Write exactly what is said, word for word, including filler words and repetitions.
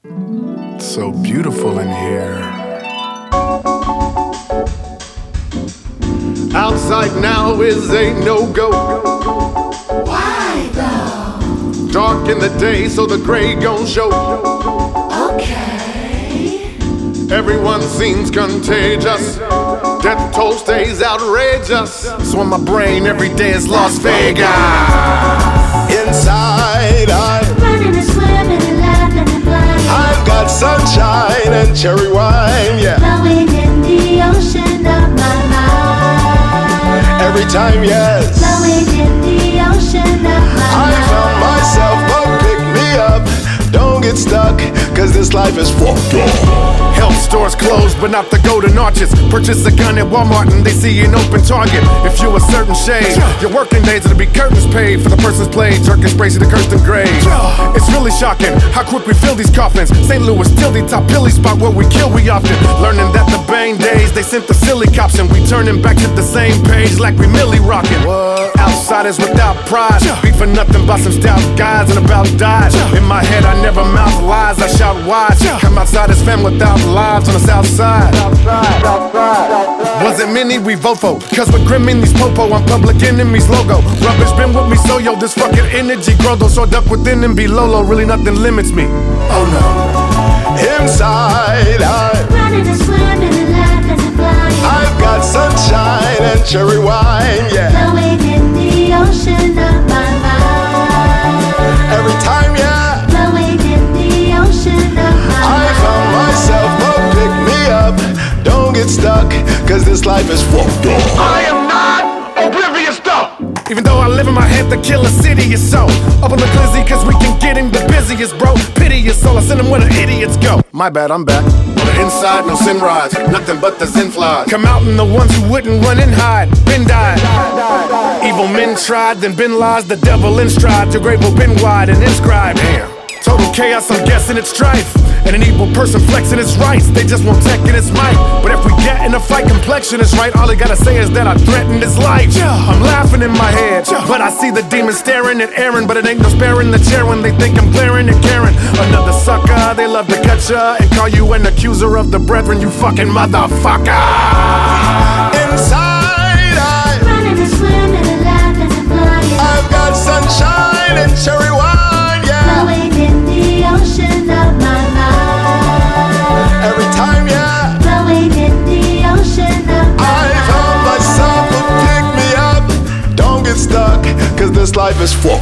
So beautiful in here. Outside now is a no-go. Why though? Dark in the day, so the gray gon' show. Okay. Everyone seems contagious. Death toll stays outrageous. So in my brain, every day is Las Vegas. Inside, I'm running and swimming and laughing and flying. I've got sunshine and cherry wine, yeah. Flowing in the ocean of my mind. Every time, yes. Flowing in the ocean of my I mind. found myself, but pick me up. Don't get stuck, cause this life is fucked up. Health stores closed, but not the golden arches. Purchase a gun at Walmart and they see an open target. If you a certain shade, your working days it'll be curtains paid for the person's play. Jerking sprays to the Kirsten grave. It's really shocking how quick we fill these coffins. Saint Louis, Tildy, top Pilly spot where we kill we often. Learning that the bang days they sent the silly cops and we turning back to the same page like we Millie rocking. Outsiders without pride, beat for nothing but some stout guys and about died. In my head I never mouth lies, I shout wide. Come outside as fam without lives on the south side. Wasn't many we vote for, cause we're grim in these popo on Public Enemy's logo. Rubbish been with me so yo, this fucking energy grow though. So duck within and be low low, really nothing limits me. Oh no. Inside I'm running and swimming and laughing and flying. I've got sunshine and cherry wine, yeah. Flowing in the ocean of my mind. Every time, yeah. Flowing in the ocean of my I mind. found myself, but pick me up. Don't get stuck, cause this life is fucked up. I am not oblivious though. Even though I live in my head, the killer city is so up on the glizzy, cause we can get him the busiest, bro. Pity your soul, I send him where the idiots go. My bad, I'm back. On the inside, no sin rods, nothing but the zen flies. Come out and the ones who wouldn't run and hide, been died. Evil men tried, then been lies, the devil in stride. Your grave will been wide and inscribed. Damn. Total chaos, I'm guessing it's strife. And an evil person flexing his rights, they just won't tech in his might. But if we get in a fight, complexion is right. All they gotta say is that I threatened his life. I'm laughing in my head, but I see the demon staring at Aaron. But it ain't no sparing the chair when they think I'm glaring and caring. Another sucker, they love to cut ya and call you an accuser of the brethren, you fucking motherfucker. Inside I running and swimming and laughing and flying. I've got sunshine and cherry wine, yeah. Flowing in the ocean of my mind. Every time, yeah. Flowing in the ocean of my I mind. found myself, but pick me up. Don't get stuck, cause this life is full.